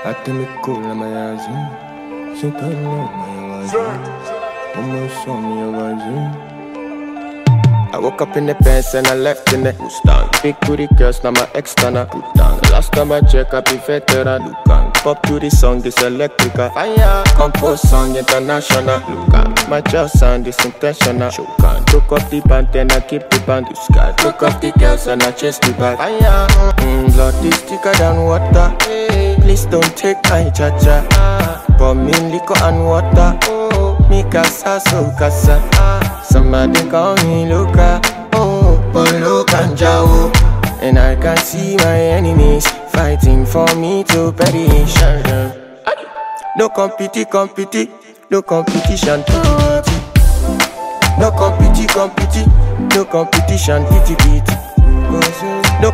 Atemeko na mayazin, sintano mayawazin, umusome yawazin. I woke up in the pants and I left in the Mustang. Big booty girls, now my ex-tanner. The last time I check, I be veteran. Lucan, pop to the song, this electrical. Fire, compose song, international. Lucan, my jail sound is intentional. Shokan, took off the band, then I keep the band. You sky, took off the girls and I chase the bag. Fire, blood is thicker than water. Please don't take my cha-cha. Pour me liquor and water. Me casa, so casa. Somebody call me Luca, Polo Kanjao. And I can see my enemies fighting for me to perish. No competition, no competition, no competition, no competition, no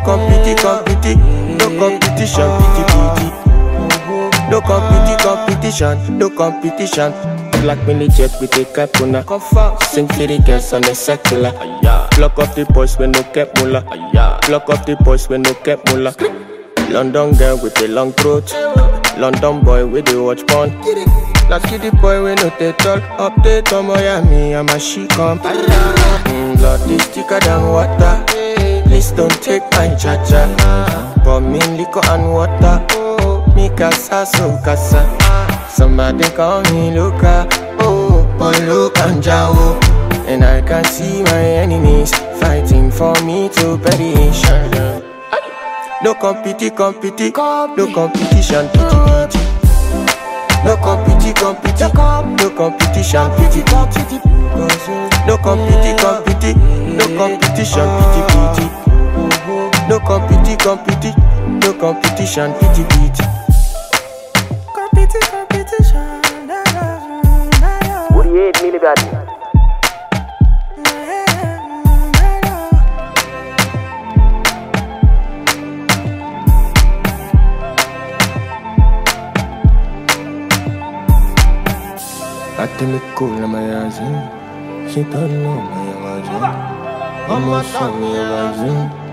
competition, no competition. Black mini jet with a capuna. Sing to the girls on the secular. Block off the boys when no cap mula. Block off the boys when no cap mula. London girl with a long throat. London boy with the watch porn. Let's get the boy when no they tall. Update on Miami, I'm a she come. Blood is thicker than water. Please don't take my cha-cha. Pour me liquor and water. Me casa, so casa. Somebody call me Luca, Polo Kanjao. And I can see my enemies fighting for me to perish. No competition, no competition, no competition, no competition, no competition, no competition, Atemeko na mayazin, sintano mayawazin, umusome yawazin.